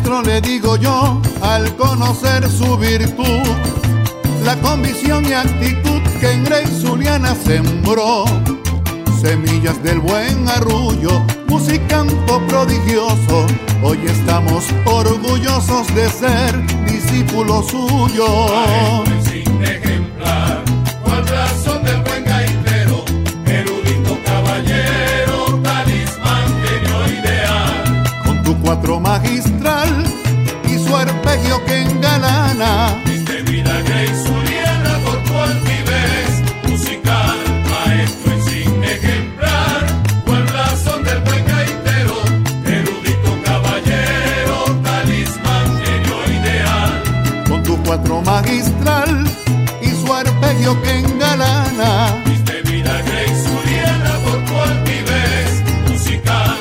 maestro, le digo yo, al conocer su virtud, la convicción y actitud que en Grey Zuliana sembró, semillas del buen arrullo, musicanto prodigioso. Hoy estamos orgullosos de ser discípulos suyos. Maestro insigne ejemplar, cual razón del buen gaitero, erudito caballero, talismán, genio ideal. Con tu cuatro magistral y su arpegio que engalana, Diste vida a Grey Zuliana por tu altivez musical. Maestro insigne ejemplar, cual razón del buen gaitero, erudito caballero, talismán, genio ideal. con tu cuatro magistral y su arpegio que engalana. Diste vida a Grey Zuliana por tu altivez musical.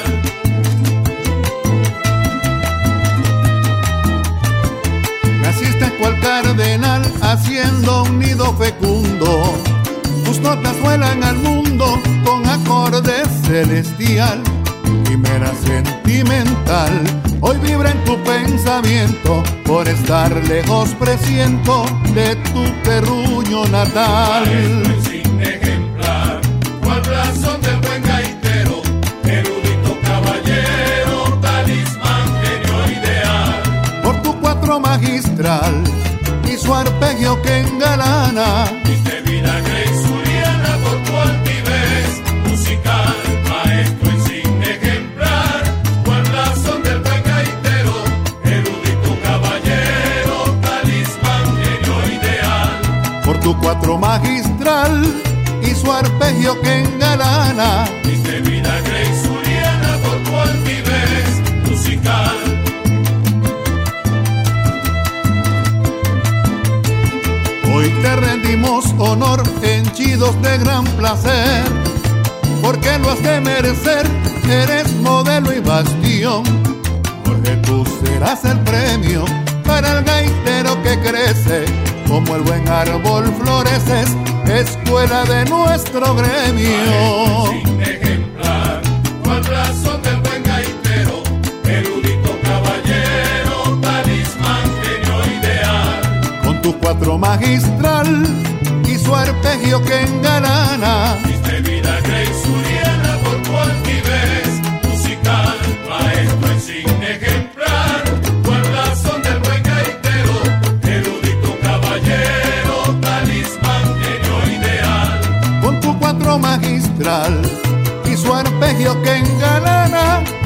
Naciste cual cardenal haciendo un nido fecundo. Tus notas vuelan al mundo con acorde celestial. Quimera sentimental, hoy vibra en tu pensamiento. Por estar lejos presiento de tu terruño natal. Maestro insigne ejemplar, cual razón del buen gaitero, erudito caballero, talismán, genio ideal. Por tu cuatro magistral y su arpegio que engalana. Diste vida a Grey Zuliana por tu altivez musical. Maestro insigne ejemplar, cual razón del buen gaitero, erudito caballero, talismán, genio ideal. Por tu cuatro magistral y su arpegio que engalana. Diste vida a Grey Zuliana por tu altivez musical. Hoy te rendimos honor, henchidos de gran placer, porque lo has de merecer, eres modelo y bastión. Porque tú serás el premio para el gaitero que crece, como el buen árbol floreces, escuela de nuestro gremio. Maestro insigne ejemplar, cual razón del buen gaitero, erudito caballero, talismán, genio ideal. Con tu cuatro magistral y su arpegio que engalana. Diste vida a Grey Zuliana por tu altivez musical. Maestro insigne ejemplar, cual razón del buen gaitero, erudito caballero, talismán, genio ideal. Con tu cuatro magistral y su arpegio que engalana.